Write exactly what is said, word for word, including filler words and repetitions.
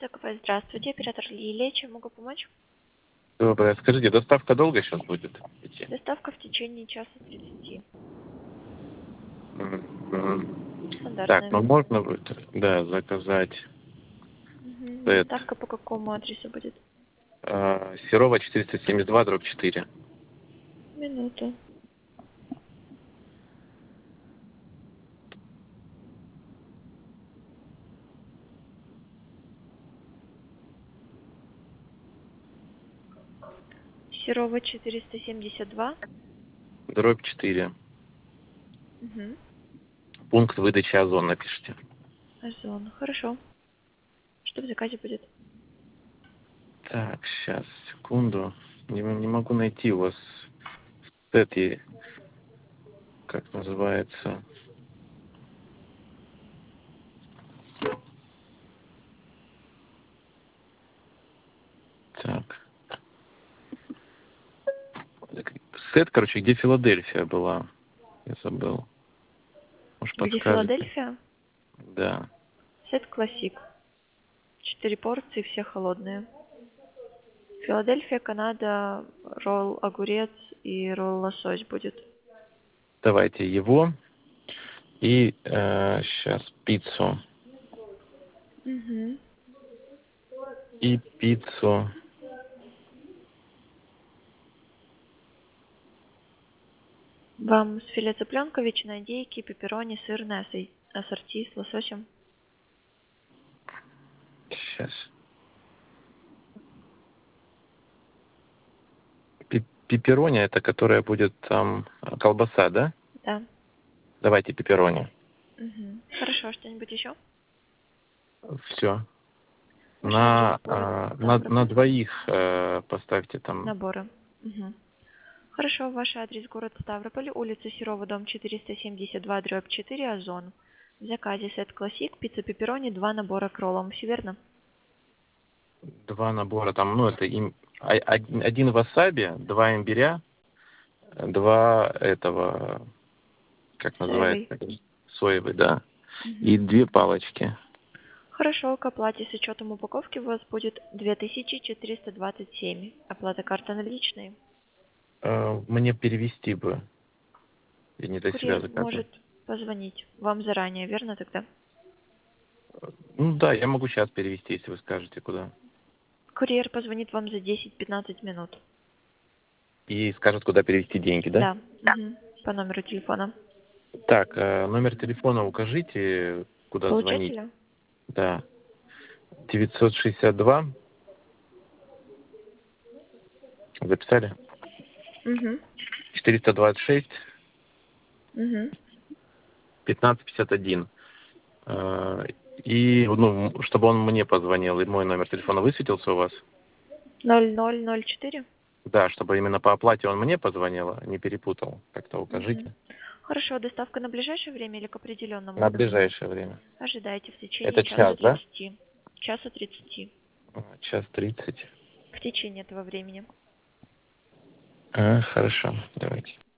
ТКП, здравствуйте, оператор Лилия, чем могу помочь? Доброе. Скажите, доставка долго сейчас будет идти? Доставка в течение часа тридцати. Мгм, мгм. Так, Стандартная. ну можно будет, да, заказать Мгм. сет Доставка по какому адресу будет? э, Серова четыреста семьдесят два дробь четыре. Минуту. Серова четыреста семьдесят два. Дробь четыре. Угу. Пункт выдачи Озон напишите. Озон. Хорошо. Что в заказе будет? Так, сейчас, секунду. Не, не могу найти у вас сет, и- как называется. Так. Сет, короче, где Филадельфия была. Я забыл. Может, Где подскажете? Филадельфия? Да. Сет классик. Четыре порции, все холодные. Филадельфия, Канада, ролл огурец и ролл лосось будет. Давайте его. И сейчас пиццу. Угу. И пиццу. Вам с филе цыпленка, ветчина индейки, пепперони, сырное ассор- ассорти с лососем. Сейчас. Пепперони, это которая будет там колбаса, да? Да. Давайте пепперони. Угу. Хорошо, что-нибудь еще? Все. Ваш адрес, На, город а, на, на Ставрополь. двоих э, поставьте там. Наборы. Угу. Хорошо, ваш адрес, город Ставрополь, улица Серова, дом четыреста семьдесят два, дробь четыре, Озон. В заказе сет классик, пицца пепперони, два набора к роллам. Все верно? Два набора там, ну это им, а- один, один васаби, два имбиря, два этого, как называется, Соевый. соевый, да, и Угу. две палочки. Хорошо, к оплате с учетом упаковки у вас будет две тысячи четыреста двадцать семь. Оплата карта наличные. Э, Мне перевести бы, я не до себя Курьер заказываю. может позвонить вам заранее, верно тогда? Ну да, я могу сейчас перевести, если вы скажете, куда. Курьер позвонит вам за десять-пятнадцать минут. И скажет, куда перевести деньги, да? Да. Мгм. По номеру телефона. Так, э, номер телефона укажите, куда звонить. Получателя? Да. девятьсот шестьдесят два. Записали? Угу. четыреста двадцать шесть. Угу. пятнадцать пятьдесят один. Э, И, ну, чтобы он мне позвонил, и мой номер телефона высветился у вас. ноль ноль ноль четыре? Да, чтобы именно по оплате он мне позвонил, а не перепутал. Как-то Угу. укажите. Хорошо, доставка на ближайшее время или к определенному? На ближайшее время. Ожидайте в течение Это часа час, да? тридцати. Часа тридцати. А, Час тридцать. В течение этого времени. А, хорошо, давайте.